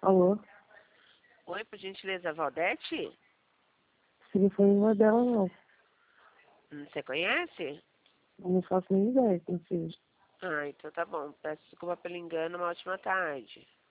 Alô? Oi, por gentileza, Valdete? Telefone dela não. Você conhece? Não faço nem ideia quem seja. Ah, então tá bom. Peço desculpa pelo engano, uma ótima tarde.